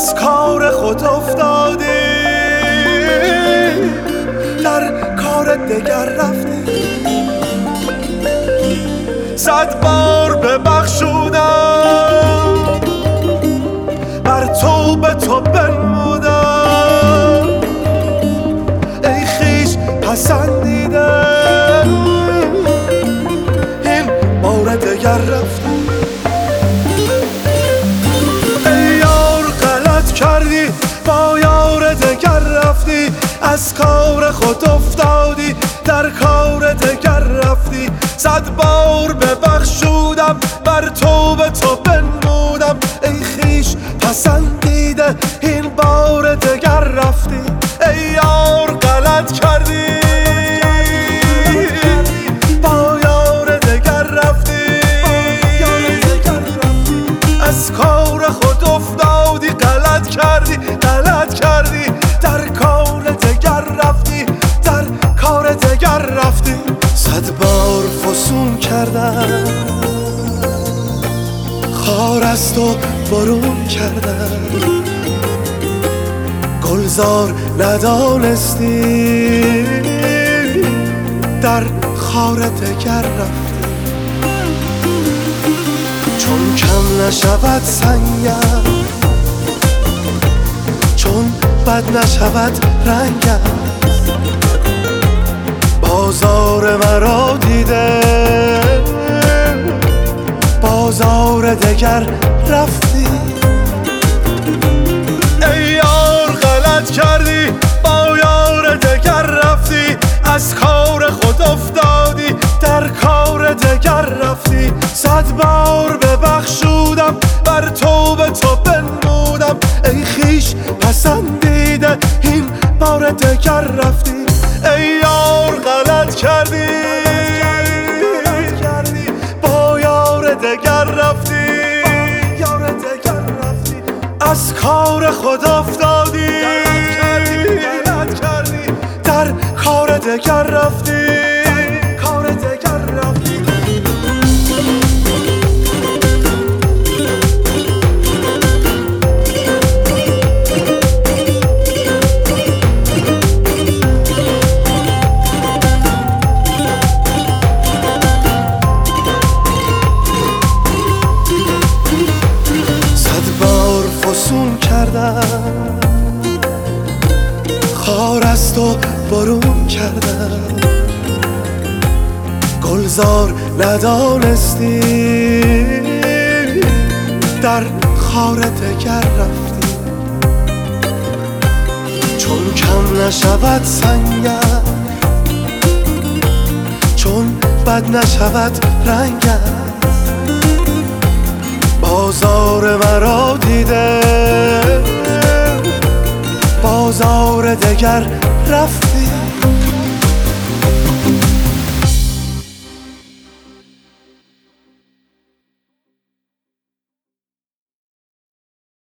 از کار خود افتادی، در کار دگر رفتی. 100 بار ببخشودم، بر تو به تو بنمودم، ای خویش پسندیدم، این بار دگر رفتی. ای یار غلط کردی، با یار دگر رفتی، از کار خود افتادی، در کار دگر رفتی. 100 بار ببخشودم، بر تو به تو بنمودم، ای خویش پسندیده، این بار دگر رفتی. ای یار غلط کردی، با یار دگر رفتی، از کار خود افتادی، غلط کردی، غلط کردی، در کار دگر رفتی، در کار دگر رفتی. 100 بار فسون کردم، خار از تو برون کردم، گلزار ندانستی، در خار دگر رفتی. چون کم نشود سنگم، چون بد نشود رنگم، بازار مرا دیده، بازار دگر رفتی. ای یار غلط کردی، با یار دگر رفتی، از کار خود افتادی، در کار دگر رفتی. 100 بار ببخشودم، بر تو به تو بنمودم، ای خویش پسندیده، این بار دگر رفتی. ای یار غلط کردی، با یار دگر رفتی، از کار خود افتادی، غلط کردی، در کار دگر رفتی، کار دگر رفتی. خار از تو برون کردم، گلزار ندانستی، در خار دگر رفتی. چون کم نشود سنگم، چون بد نشود رنگم، بازار مرا دیده، بازار دگر رفتی.